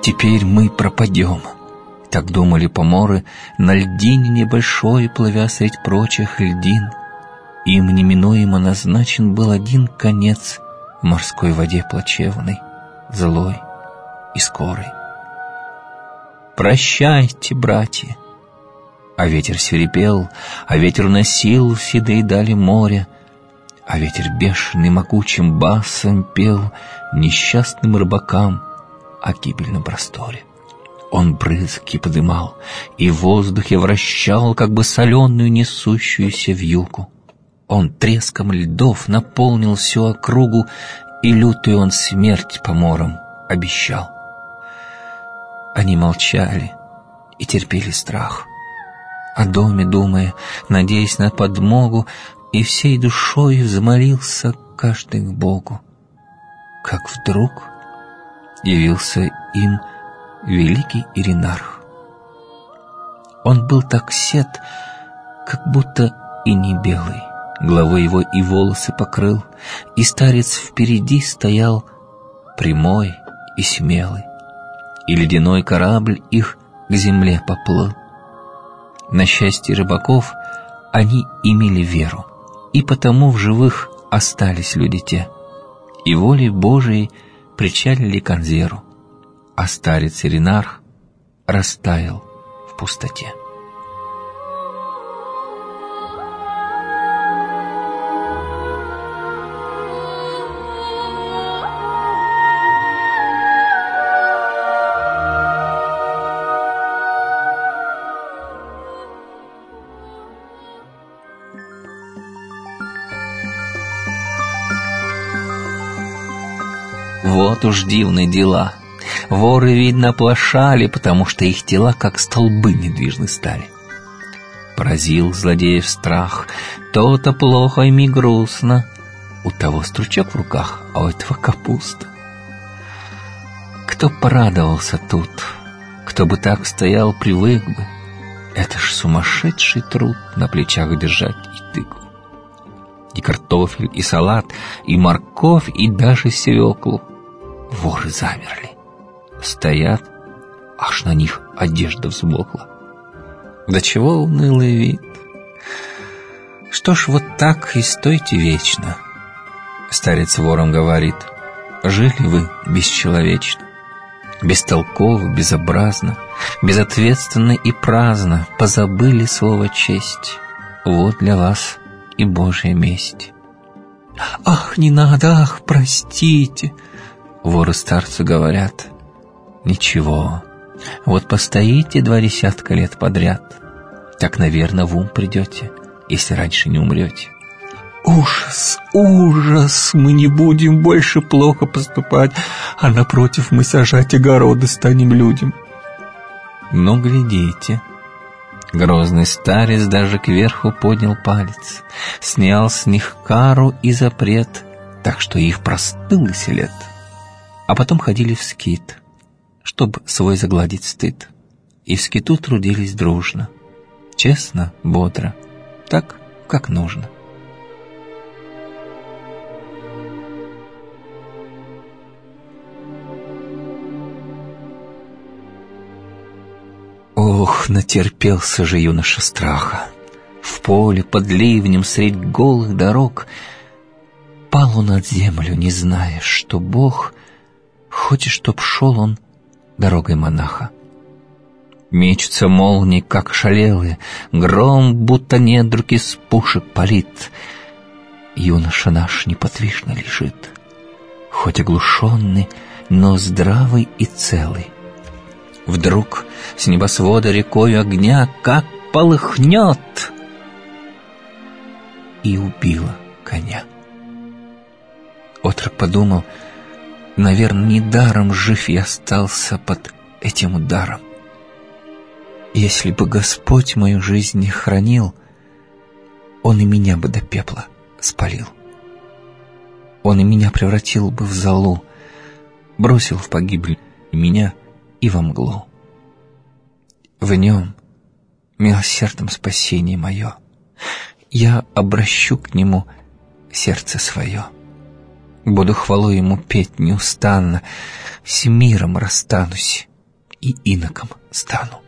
теперь мы пропадем. Так думали поморы на льдине небольшой, плывя средь прочих льдин. Им неминуемо назначен был один конец в морской воде плачевной, злой и скорой. Прощайте, братья! А ветер свирепел, а ветер носил в седые дали моря, а ветер бешеный могучим басом пел несчастным рыбакам о гибельном просторе. Он брызги подымал и в воздухе вращал, как бы соленую несущуюся вьюгу. Он треском льдов наполнил всю округу, и лютую он смерть поморам обещал. Они молчали и терпели страх, о доме думая, надеясь на подмогу, и всей душой взмолился каждый к Богу. Как вдруг явился им великий Иринарх. Он был так сед, как будто и не белый, головой его и волосы покрыл, и старец впереди стоял прямой и смелый, и ледяной корабль их к земле поплыл. На счастье рыбаков они имели веру, и потому в живых остались люди те, и волей Божией причалили к Анзеру, а старец Иринарх растаял в пустоте. Вот уж дивные дела. Воры, видно, оплошали, потому что их тела, как столбы, недвижны стали. Поразил злодеев страх, то-то плохо им и грустно. У того стручок в руках, а у этого капуста. Кто порадовался тут, кто бы так стоял, привык бы. Это ж сумасшедший труд на плечах держать и тыкву. И картофель, и салат, и морковь, и даже свеклу. Воры замерли, стоят, аж на них одежда взмокла. Да чего унылый вид! Что ж, вот так и стойте вечно. Старец вором говорит: жили вы бесчеловечно, бестолково, безобразно, безответственно и праздно, позабыли слово честь. Вот для вас и Божья месть. Ах, не надо, ах, простите! Воры старцу говорят: ничего, вот постоите 20 лет подряд, так, наверное, в ум придете, если раньше не умрете. Ужас, ужас, мы не будем больше плохо поступать, а напротив мы сажать огороды станем людям. Ну, глядите. Грозный старец даже кверху поднял палец, снял с них кару и запрет, так что их простыл и след. А потом ходили в скит, чтоб свой загладить стыд, и в скиту трудились дружно, честно, бодро, так, как нужно. Ох, натерпелся же юноша страха. В поле под ливнем средь голых дорог пал он от землю, не зная, что Бог хочет, чтоб шел он дорогой монаха. Мечутся молнии, как шалелые, гром, будто недруг из пушек палит. Юноша наш неподвижно лежит, хоть оглушенный, но здравый и целый. Вдруг с небосвода рекою огня как полыхнет, и убила коня. Отрок подумал: наверное, недаром жив я остался под этим ударом. Если бы Господь мою жизнь не хранил, Он и меня бы до пепла спалил. Он и меня превратил бы в золу, бросил в погибель меня и во мглу. В Нем милосердным спасение мое, я обращу к Нему сердце свое. Буду хвалу Ему петь неустанно, с миром расстанусь и иноком стану.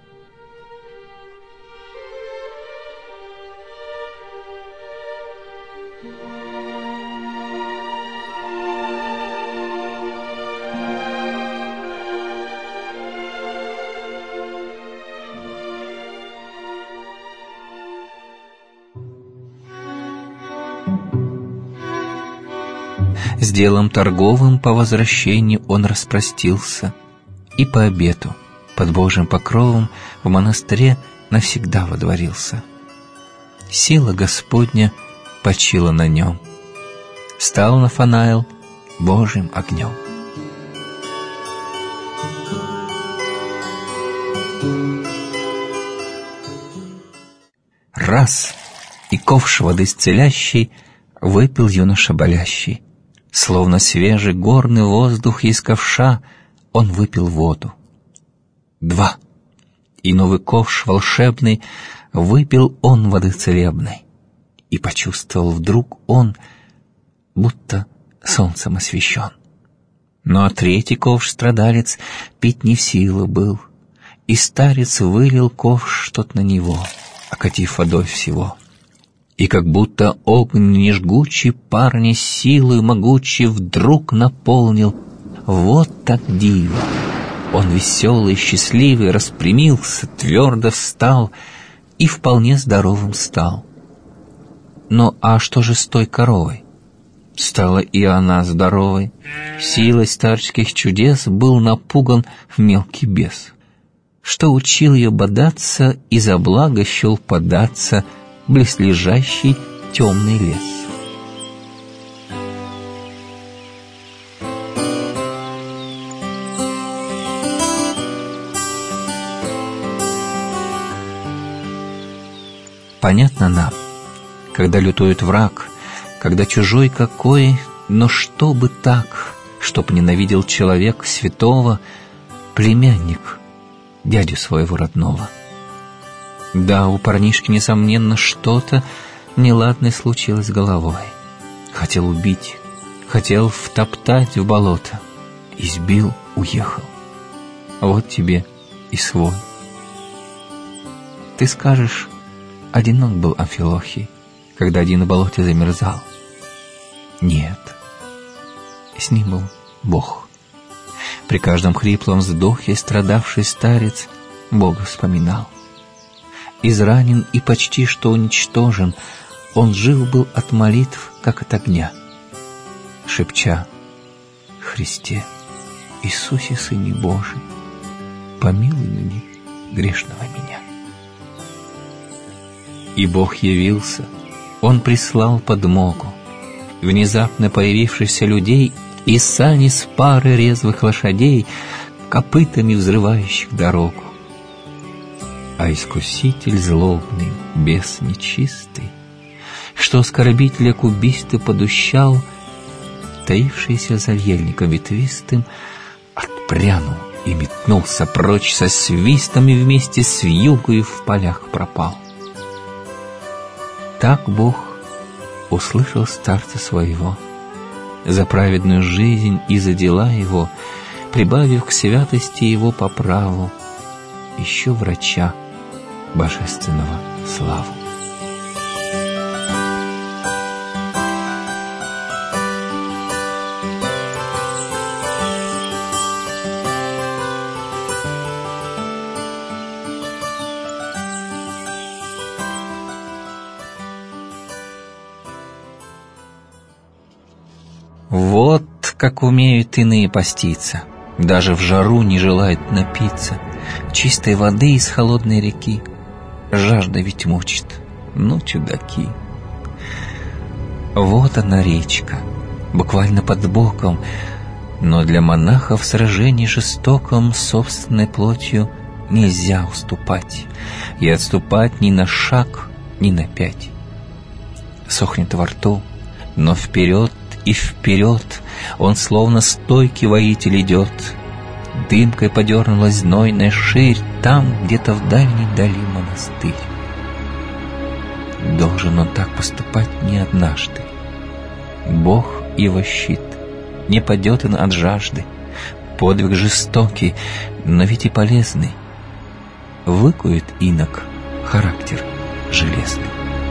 С делом торговым по возвращении он распростился и по обету под Божьим покровом в монастыре навсегда водворился. Сила Господня почила на нем, стал Нафанаил Божьим огнем. Раз, и ковш воды исцелящей выпил юноша болящий. Словно свежий горный воздух из ковша он выпил воду. Два, и новый ковш волшебный выпил он воды целебной. И почувствовал вдруг он, будто солнцем освещен. Но третий ковш страдалец пить не в силу был, и старец вылил ковш тот на него, окатив водой всего. И как будто огонь нежгучий парня силой могучей вдруг наполнил. Вот так диво! Он веселый, счастливый распрямился, твердо встал и вполне здоровым стал. Но а что же с той коровой? Стала и она здоровой. Силой старческих чудес был напуган мелкий бес, что учил ее бодаться и за благо счел податься близлежащий темный лес. Понятно нам, когда лютует враг, когда чужой какой, но чтобы так, чтоб ненавидел человек святого, племянник дядю своего родного. Да, у парнишки, несомненно, что-то неладное случилось с головой. Хотел убить, хотел втоптать в болото. Избил, уехал. Вот тебе и свой. Ты скажешь, одинок был Амфилохий, когда один в болоте замерзал. Нет, с ним был Бог. При каждом хриплом вздохе страдавший старец Бога вспоминал. Изранен и почти что уничтожен, он жив был от молитв, как от огня, шепча: «Христе, Иисусе, Сыне Божий, помилуй мне, грешного меня». И Бог явился, Он прислал подмогу, внезапно появившихся людей и сани с пары резвых лошадей, копытами взрывающих дорогу. А искуситель злобный, бес нечистый, что оскорбителя к убийству подущал, таившийся за ельником ветвистым, отпрянул и метнулся прочь со свистом, и вместе с вьюгою в полях пропал. Так Бог услышал старца своего, за праведную жизнь и за дела его, прибавив к святости его по праву еще врача божественного славу. Вот как умеют иные поститься, даже в жару не желают напиться чистой воды из холодной реки. Жажда ведь мучит, ну чудаки. Вот она речка, буквально под боком, но для монахов в сражении жестоком собственной плотью нельзя уступать, и отступать ни на шаг, ни на пять. Сохнет во рту, но вперед и вперед он словно стойкий воитель идет. Дымкой подернулась знойная ширь, там где-то в дальней дали монастырь. Должен он так поступать не однажды. Бог его щит, не падет он от жажды. подвиг жестокий, но ведь и полезный. Выкует инок характер железный.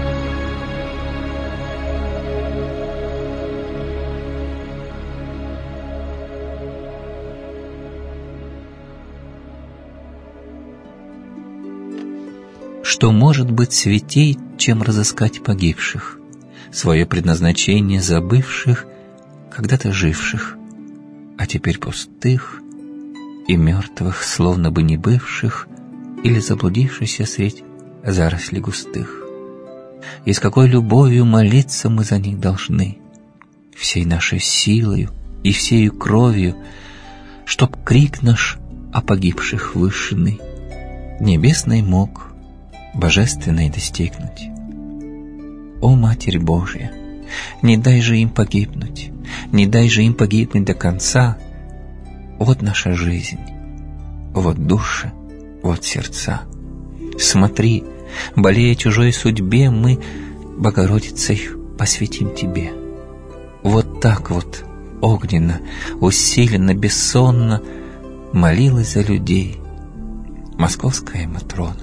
Что может быть святей, чем разыскать погибших, свое предназначение забывших, когда-то живших, а теперь пустых и мертвых, словно бы не бывших, или заблудившихся средь зарослей густых. И с какой любовью молиться мы за них должны, всей нашей силою и всею кровью, чтоб крик наш о погибших вышиный небесный мог божественной достигнуть. О, Матерь Божья, не дай же им погибнуть, не дай же им погибнуть до конца. Вот наша жизнь, вот души, вот сердца. Смотри, болея чужой судьбе, мы, Богородица, их посвятим Тебе. Вот так вот огненно, усиленно, бессонно молилась за людей московская Матрона.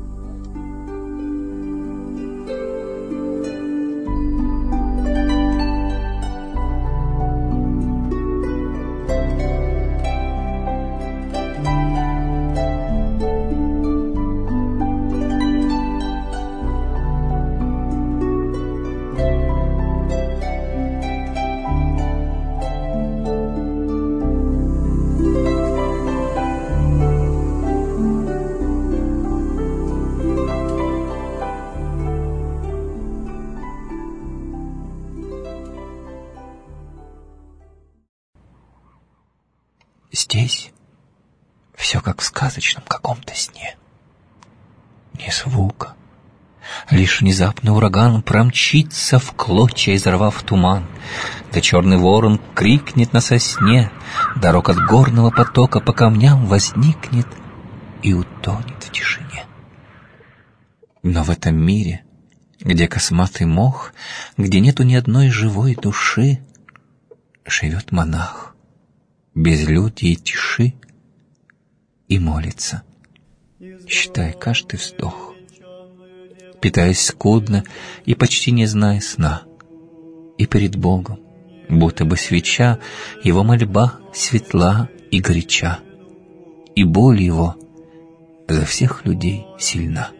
Здесь все как в сказочном каком-то сне. Ни звука, лишь внезапный ураган промчится в клочья, изорвав туман, да черный ворон крикнет на сосне, да рокот горного потока по камням возникнет и утонет в тишине. Но в этом мире, где косматый мох, где нету ни одной живой души, живет монах, безлюдья и тиши, и молится, считая каждый вздох, питаясь скудно и почти не зная сна. И перед Богом, будто бы свеча, его мольба светла и горяча, и боль его за всех людей сильна.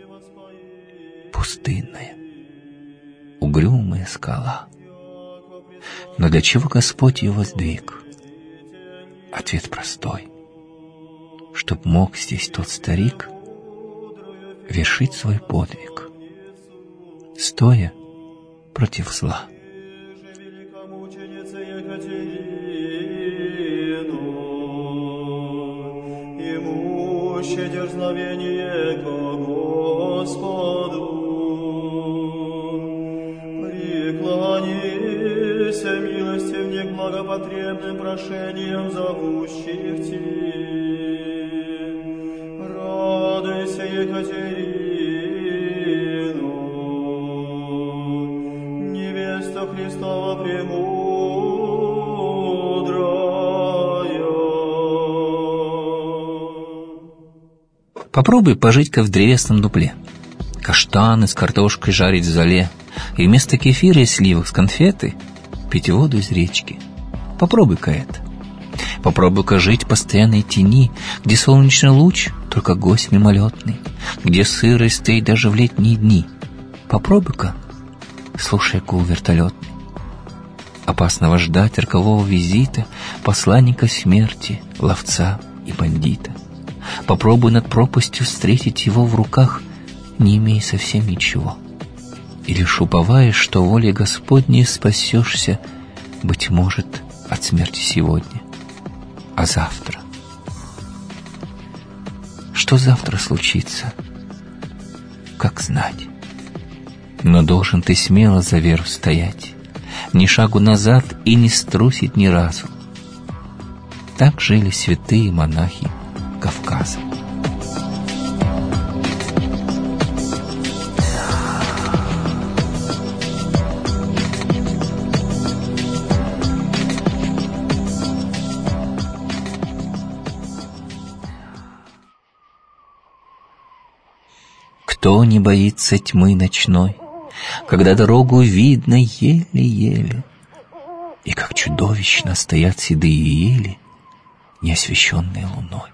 Пустынная, угрюмая скала. Но для чего Господь его воздвиг? Ответ простой. Чтоб мог здесь тот старик вершить свой подвиг, стоя против зла. Имуще дерзновение ко Господу, преклонися милостив не благопотребным прошением зовущих Ти. Радуйся, Екатерину, невеста Христова премудрая. Попробуй пожить-ка в древесном дупле, каштаны с картошкой жарить в золе, и вместо кефира и сливок с конфеты пить воду из речки. Попробуй-ка это. Попробуй-ка жить в постоянной тени, где солнечный луч только гость мимолетный, где сырость стоит даже в летние дни. Попробуй-ка, слушай гул вертолетный. Опасного ждать рокового визита посланника смерти, ловца и бандита. Попробуй над пропастью встретить его в руках, не имея совсем ничего. И лишь уповая, что волей Господней спасешься, быть может, от смерти сегодня. А завтра? Что завтра случится? Как знать? Но должен ты смело за веру стоять, ни шагу назад и не струсить ни разу. Так жили святые монахи Кавказа. Кто не боится тьмы ночной, когда дорогу видно еле-еле, и как чудовищно стоят седые ели, не освещенные луной?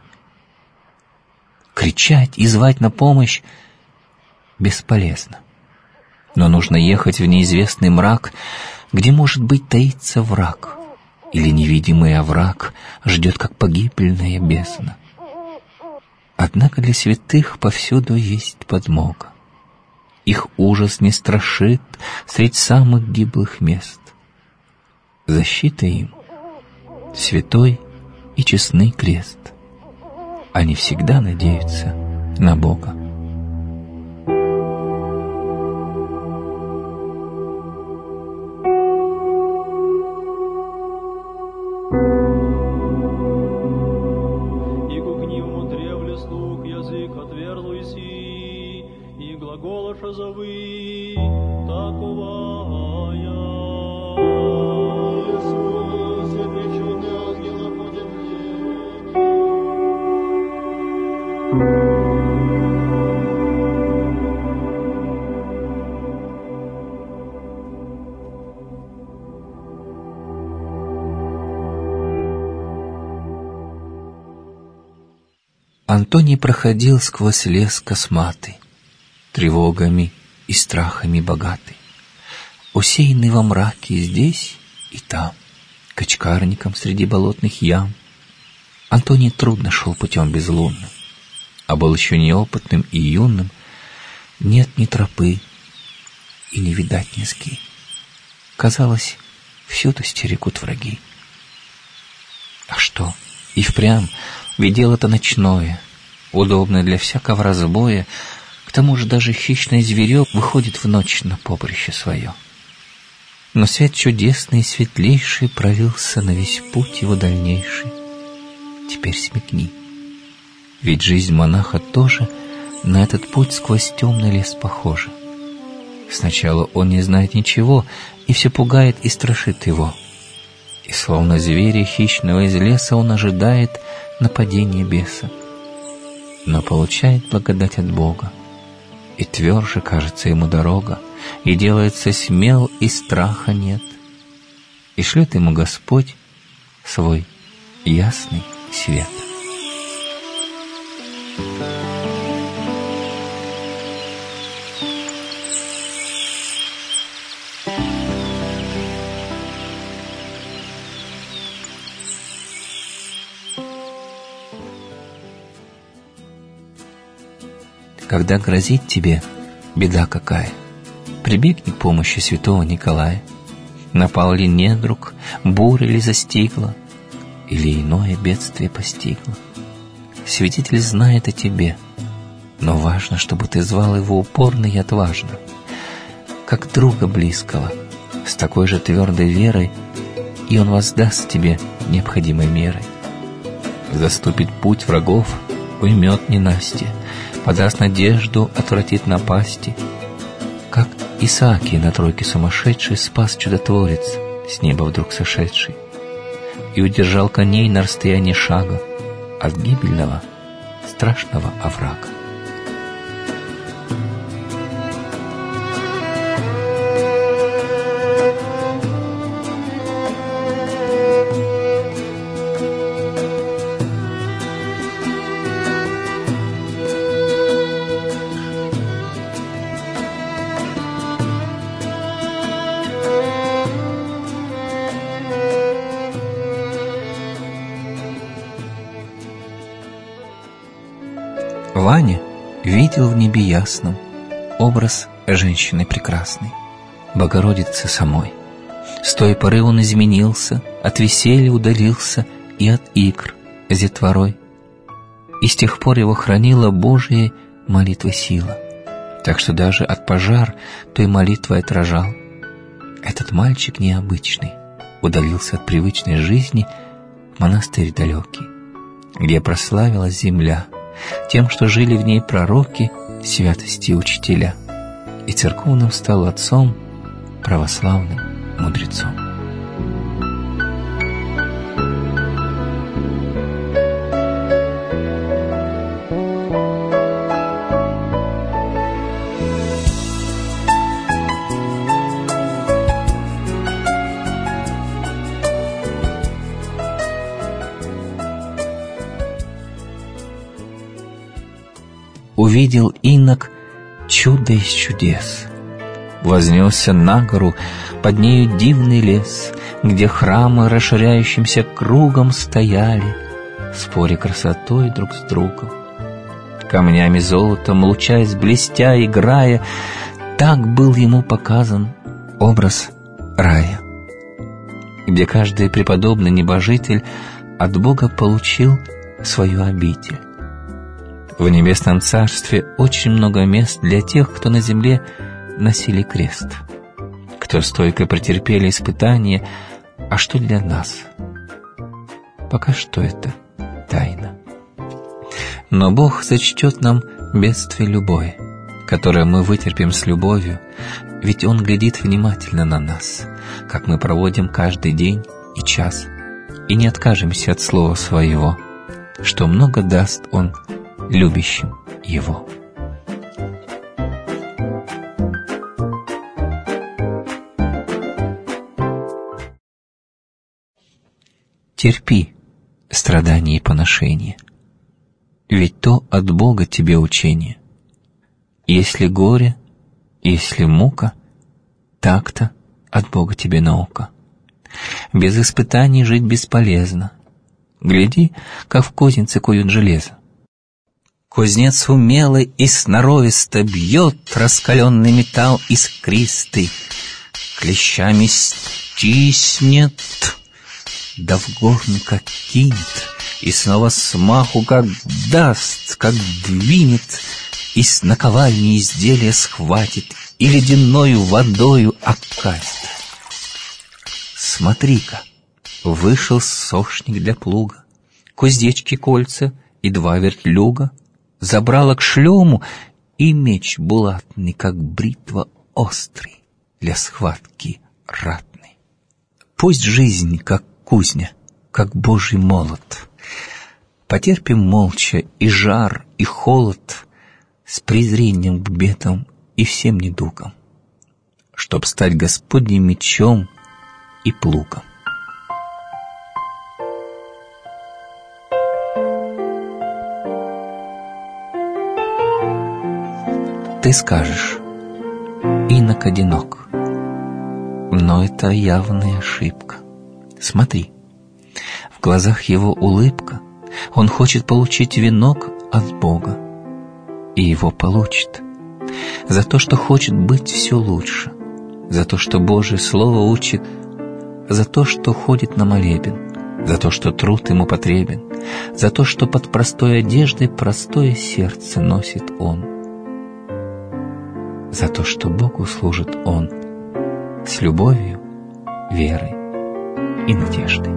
Кричать и звать на помощь бесполезно, но нужно ехать в неизвестный мрак, где, может быть, таится враг, или невидимый овраг ждет, как погибельная бездна. Однако для святых повсюду есть подмога. Их ужас не страшит средь самых гиблых мест. Защита им — святой и честный крест. Они всегда надеются на Бога. Антоний проходил сквозь лес косматый, тревогами и страхами богатый, усеянный во мраке здесь и там, качкарником среди болотных ям. Антоний трудно шел путем безлунным, а был еще неопытным и юным. Нет ни тропы и не видать низги. Казалось, всюду стерегут враги. А что? И впрямь, ведь дело-то ночное, удобное для всякого разбоя. К тому же даже хищное зверье выходит в ночь на поприще свое. Но свет чудесный и светлейший пролился на весь путь его дальнейший. Теперь смекни, ведь жизнь монаха тоже на этот путь сквозь темный лес похожа. Сначала он не знает ничего, и все пугает и страшит его. И словно зверя хищного из леса он ожидает нападения беса. Но получает благодать от Бога, и тверже кажется ему дорога, и делается смел, и страха нет. И шлет ему Господь свой ясный свет. Когда грозит тебе беда какая, прибегни к помощи святого Николая. Напал ли недруг, буря ли застигла, или иное бедствие постигло. Святитель знает о тебе, но важно, чтобы ты звал его упорно и отважно, как друга близкого, с такой же твердой верой, и он воздаст тебе необходимой мерой. Заступит путь врагов, уймет ненастье, подаст надежду, отвратит напасти. Как Исаакий на тройке сумасшедший спас чудотворец, с неба вдруг сошедший, и удержал коней на расстоянии шага от гибельного, страшного оврага. Ваня видел в небе ясном образ женщины прекрасной, Богородицы самой. С той поры он изменился, от веселья удалился и от игр с детворой. И с тех пор его хранила Божия молитва сила, так что даже от пожар той молитвой отражал. Этот мальчик необычный удалился от привычной жизни в монастырь далекий, где прославилась земля тем, что жили в ней пророки, святости учителя, и церковным стал отцом, православным мудрецом. увидел инок чудо из чудес. Вознесся на гору, под нею дивный лес, где храмы расширяющимся кругом стояли, споря красотой друг с другом. Камнями золотом, лучаясь, блестя, играя, так был ему показан образ рая, где каждый преподобный небожитель от Бога получил свою обитель. В небесном царстве очень много мест для тех, кто на земле носили крест, кто стойко претерпели испытания. А что для нас? Пока что это тайна. Но Бог зачтет нам бедствие любое, которое мы вытерпим с любовью, ведь Он глядит внимательно на нас, как мы проводим каждый день и час, и не откажемся от слова Своего, что много даст Он любящим Его. Терпи страдания и поношения, ведь то от Бога тебе учение. Если горе, если мука, так-то от Бога тебе наука. Без испытаний жить бесполезно. Гляди, как в кузнице куют железо. Кузнец умело и сноровисто бьет раскаленный металл искристый, клещами стиснет, да в горн как кинет, и снова смаху как даст, как двинет, и с наковальни изделия схватит, и ледяною водою окатит. Смотри-ка, вышел сошник для плуга, куздечки кольца и 2 вертлюга, забрало к шлему и меч булатный, как бритва острый, для схватки ратный. Пусть жизнь, как кузня, как Божий молот. Потерпим молча и жар, и холод, с презрением к бедам и всем недугам, чтоб стать Господним мечом и плугом. Ты скажешь: инок одинок. Но это явная ошибка. Смотри, в глазах его улыбка. Он хочет получить венок от Бога, и его получит. За то, что хочет быть все лучше, за то, что Божье Слово учит, за то, что ходит на молебен, за то, что труд ему потребен, за то, что под простой одеждой простое сердце носит он, за то, что Богу служит он с любовью, верой и надеждой.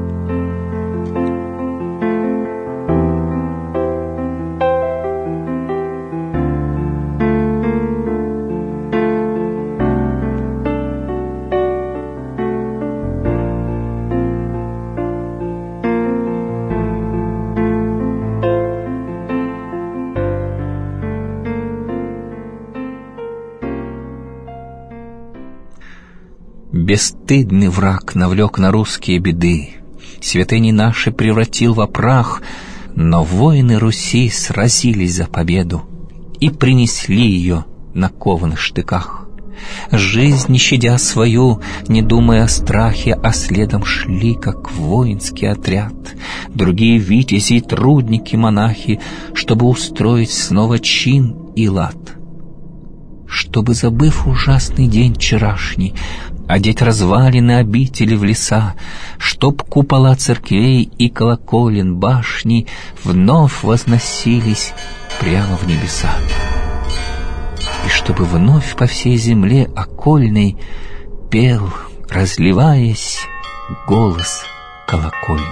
Бесстыдный враг навлек на русские беды, святыни наши превратил во прах, но воины Руси сразились за победу и принесли ее на кованых штыках. Жизнь, не щадя свою, не думая о страхе, а следом шли, как воинский отряд, другие витязи и трудники, монахи, чтобы устроить снова чин и лад. Чтобы, забыв ужасный день вчерашний, одеть развалины обители в леса, чтоб купола церквей и колоколен башни вновь возносились прямо в небеса, и чтобы вновь по всей земле окольной пел, разливаясь, голос колокольный.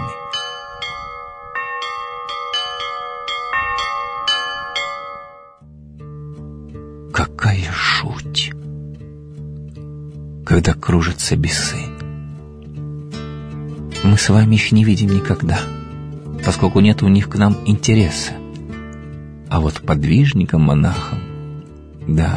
Какая жуть, когда кружатся бесы. Мы с вами их не видим никогда, поскольку нет у них к нам интереса. А вот подвижникам, монахам, да.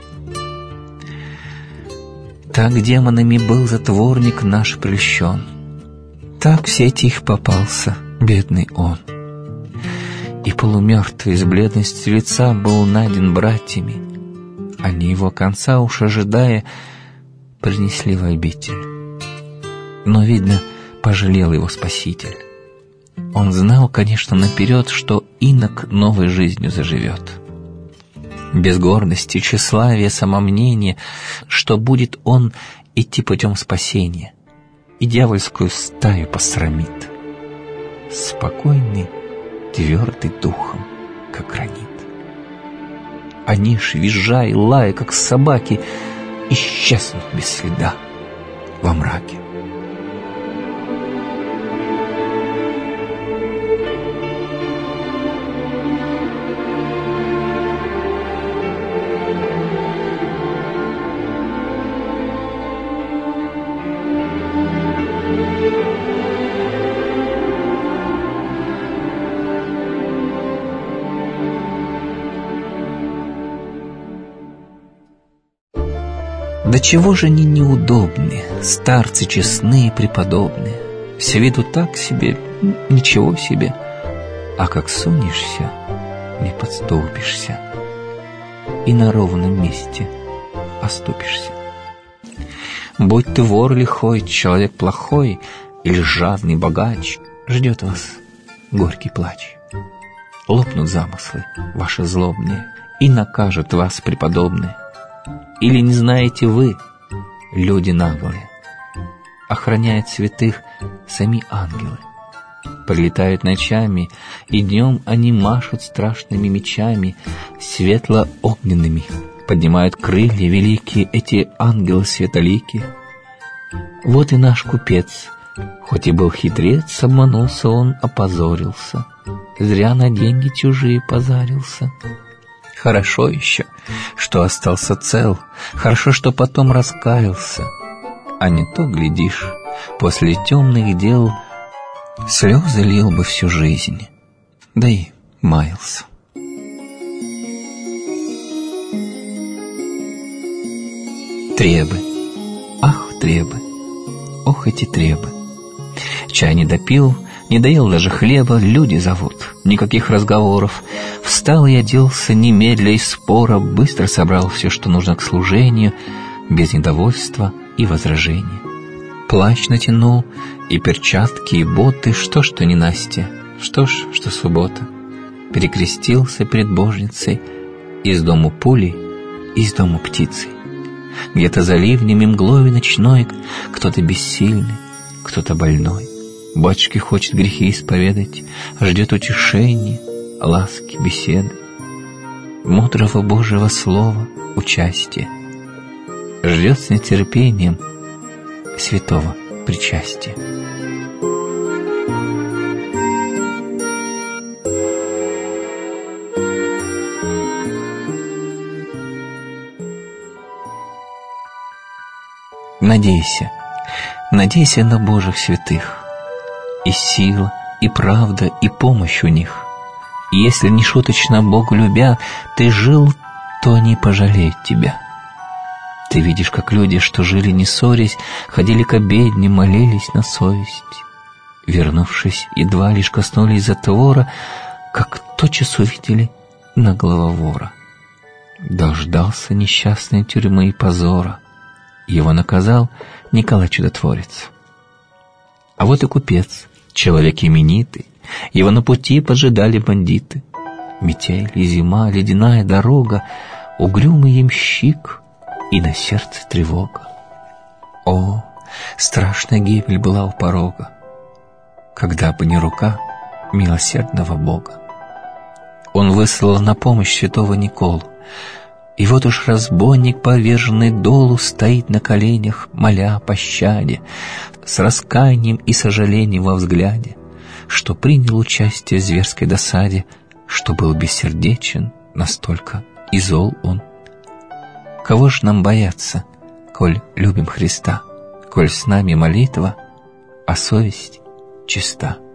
Так демонами был затворник наш прельщен, так в сети их попался бедный он. И и полумертвый с бледностью лица был найден братьями. Они его конца уж ожидая принесли в обитель. Но, видно, пожалел его Спаситель. Он знал, конечно, наперед, что инок новой жизнью заживет. Без гордости, тщеславия, самомнения, что будет он идти путем спасения, и дьявольскую стаю посрамит. Спокойный, твердый духом, как гранит. Они ж, визжа и лая, как собаки, исчезнут без следа во мраке. Да чего же они неудобны, старцы честные и преподобные, с виду так себе, ничего себе, а как сунешься, не подступишься, и на ровном месте оступишься. Будь ты вор лихой, человек плохой, или жадный богач, ждет вас горький плач. Лопнут замыслы ваши злобные, и накажут вас преподобные. Или не знаете вы, люди наглые, охраняют святых сами ангелы. Прилетают ночами, и днем они машут страшными мечами, светло-огненными, поднимают крылья великие эти ангелы светоликие. Вот и наш купец, хоть и был хитрец, обманулся он, опозорился, зря на деньги чужие позарился. Хорошо еще, что остался цел, хорошо, что потом раскаялся, а не то, глядишь, после темных дел слезы лил бы всю жизнь, да и маялся. Требы, ах, требы, ох, эти требы. Чай не допил, не доел даже хлеба, люди зовут, никаких разговоров. Встал и оделся немедля из спора, быстро собрал все, что нужно к служению, без недовольства и возражения. Плащ натянул, и перчатки, и боты, что ж, что ненастье, что ж, что суббота. Перекрестился пред Божницей, из дому пули, из дому птицы. Где-то за ливнем и мглой ночной кто-то бессильный, кто-то больной. Батюшке хочет грехи исповедать, ждет утешения, ласки, беседы, мудрого Божьего слова, участия. Ждет с нетерпением святого причастия. Надейся, надейся на Божьих святых. И сила, и правда, и помощь у них. И если не шуточно Богу любя, ты жил, то не пожалеет тебя. Ты видишь, как люди, что жили не ссорясь, ходили к обедне, молились на совесть. Вернувшись, едва лишь коснулись затвора, как тотчас увидели наглого вора. Дождался несчастной тюрьмы и позора. Его наказал Николай Чудотворец. А вот и купец, человек именитый, его на пути поджидали бандиты. Метель и зима, ледяная дорога, угрюмый ямщик, и на сердце тревога. О, страшная гибель была у порога, когда бы не рука милосердного Бога. Он выслал на помощь святого Николу, и вот уж разбойник, поверженный долу, стоит на коленях, моля о пощаде, с раскаянием и сожалением во взгляде, что принял участие в зверской досаде, что был бессердечен, настолько и зол он. Кого ж нам бояться, коль любим Христа, коль с нами молитва, а совесть чиста?